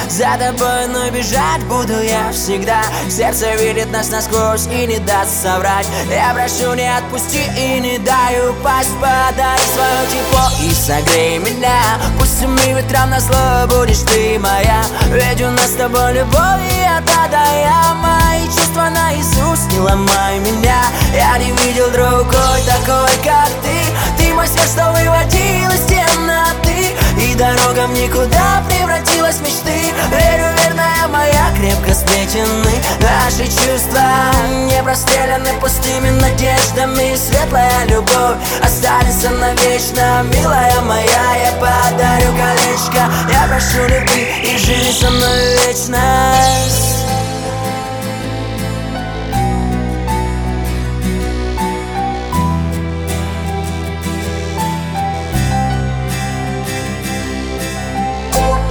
за тобой, но бежать буду я всегда. Сердце видит нас насквозь и не даст соврать. Я прошу, не отпусти и не дай упасть. Подай свое тепло и согрей меня. Пусть всеми ветрам назло будешь ты моя. Ведь у нас с тобой любовь и от А до Я. Мои чувства наизусть, не ломай меня. Я не видел другой такой, как ты. Ты мой свет, что выводил из темноты, и дорога в никуда превратилась в мечты. Верю, верная моя, крепко сплетены наши чувства, не простреляны пустыми надеждами. Светлая любовь останется навечно, милая моя. Я подарю колечко, я прошу, люби и живи со мной вечно.